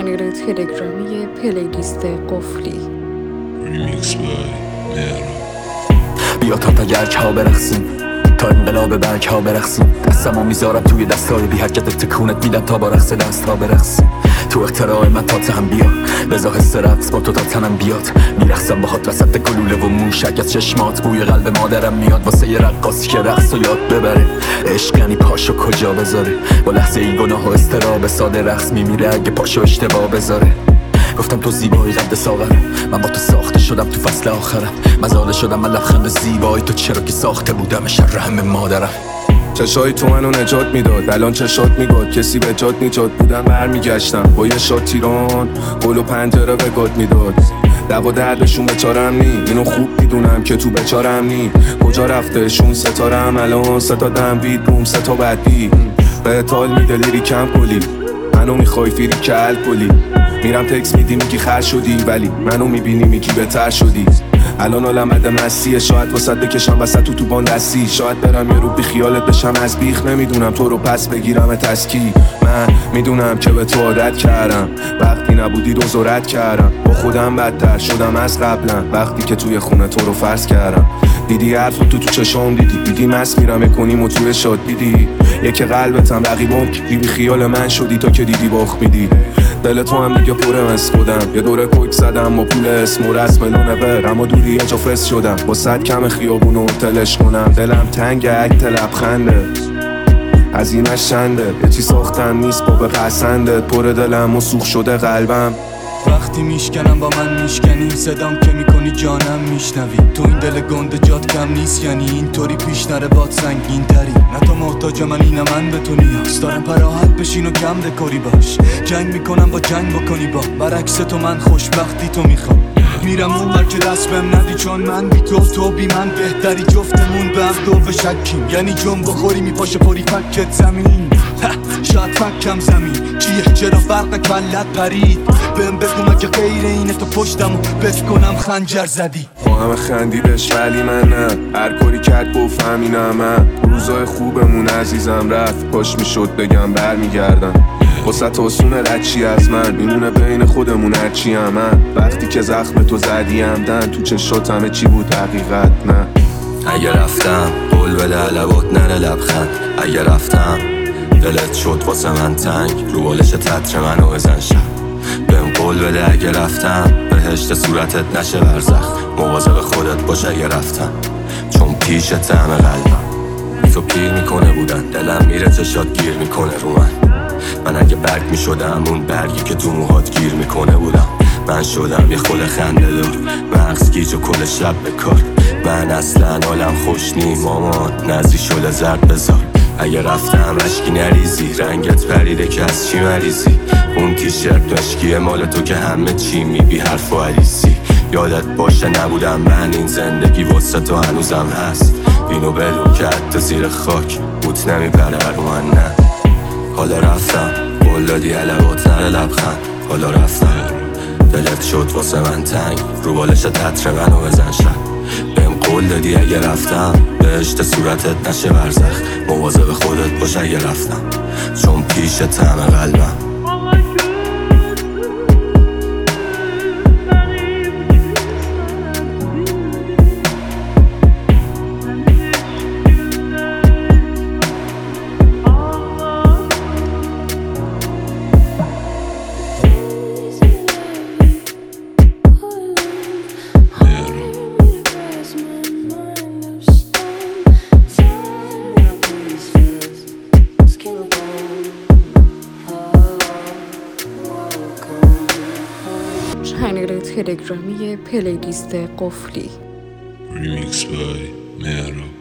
چنل تلگرامی پلیلیست قفلی. ریمیکس بای مهراب. بیا تا تگرک ها برقصیم، تا انقلاب برگ ها برقصیم. دستمو میذارم توی دستای بی حرکت، تکونت میدم تا با رقص دست ها برقصیم. تو اختراع من تا تهم بیا، بزا حس رقص با تو تا تنم بیاد. میرقصم باهات وسط گلوله و موشک از چشمات، بوی قلب مادرم میاد واسه یه رقاصی که رقص و یاد ببره. عشق یعنی پاشو کجا بذاره، با لحظه ای گناه و استراب ساده رقص میمیره اگه پاشو اشتباه بذاره. گفتم تو زیبایی قد ساغرم، من با تو ساخته شدم تو فصل آخرم. مزاده شدم من لبخند زیبایی تو، چرا که ساخته بودم شر همه مادرم. چشای تو منو نجات میداد، الان چشات میگاد کسی به جات نیجات بودم. برمیگشتم با یه شات تیران، گل و پنجره به گاد میداد. دوا دردشون بچارم نی، اینو خوب میدونم که تو بچارم نی. کجا رفتهشون ستارم الان، ستا دم بید بوم ستا بدبی. به تال میده لیری کم کلی، منو میخوای فیری که الکلی. میرم تکس میدی میگی خر شدی، ولی منو میبینی میگی بهتر شدی. الان آلمده مسیه، شاید واسه بکشم وسط تو بان دستی. شاید برم یه رو بی خیالت بشم از بیخ، نمیدونم تو رو پس بگیرم تسکی. من میدونم که به تو عادت کردم، وقتی نبودی روزو رد کردم. با خودم بدتر شدم از قبلا، وقتی که توی خونه تو رو فرض کردم. دیدی حرف تو چشام دیدی مست میرم کنیم و توی شاد دیدی. یک قلبتم رقیبم بی خیال من شدی تا که دیدی باخت میدی. دل تو هم دیگه پرم از خودم، یه دوره کوک زدم با پول اسم و رسم لونور. اما دوری یه جا فس شدم با صد کم خیابونو تلش کنم. دلم تنگ عکت لبخنده، هزینه‌ش چنده. یه چی ساختم نیست با بپسندت، پر دلم و سوخ شده قلبم. وقتی میشکنم با من میشکنی، صدام که میکنی جانم میشنوی. تو این دل گنده جات کم نیست، یعنی اینطوری پیش نره باد سنگین تری. نه تو محتاج من اینم من به تو نیاز دارم، پراحت بشین و کم دکاری باش. جنگ میکنم با جنگ بکنی با برعکس تو، من خوشبختی تو میخوام. میرم اون که دست بهم ندی، چون من بی تو بی من بهتری. جفتمون به هم دو و شکیم، یعنی جنب بخوری میپاشه پری فکت زمین. شاید فکم زمین چیه، چرا فرق کلت پرید. بهم بگو مگه غیر اینه تو پشتم و بس کنم خنجر زدی. با همه خندیدش ولی من نه، هر کاری کرد گفت همینم. من روزای خوبمون عزیزم رفت، کاش میشد بگم برمیگردم. واسه آسونه رچی از من میمونه بین خودمون هرچی هم. من وقتی که زخم تو زدیم دن تو چشات همه چی بود حقیقت. نه اگه رفتم قول بده لبات نره لبخند، اگه رفتم دلت شد واسه من تنگ، رو بالش تتر منو بزن شب. بهم قول بده اگه رفتم بهشت صورتت نشه برزخ. مواظب خودت باش اگه رفتم، چون پیش همه قلبم. تو پیر میکنه بودن، دلم میره چشات گیر میکنه رو من اگه برگ میشدم اون برگی که تو موهات گیر میکنه بودم. من شدم یه خل خنده دار، مغز گیج و کل شب بکار. من اصلا حالم خوش نی مامان، نزی شل زرد بذار. اگه رفتم اشکی نریزی، رنگت پریده که از چی مریضی. اون تیشرت مشکیه مال تو که همه چی میبی حرف و عریسی. یادت باشه نبودم من، این زندگی واسه تو هنوزم هست. اینو بدون که حتی زیر خاک بوت نمیپره رو من. نه حالا رفتم قول دادی لبات نره لبخند، حالا رفتم دلت شد واسه من تنگ، رو بالش تتر منو بزن شب. بهم قول دادی اگه رفتم بهشت صورتت نشه برزخ. مواظب خودت باش اگه رفتم، چون پیش همه قلبم. چنل تلگرامی پلیلیست قفلی. ریمیکس بای مهراب.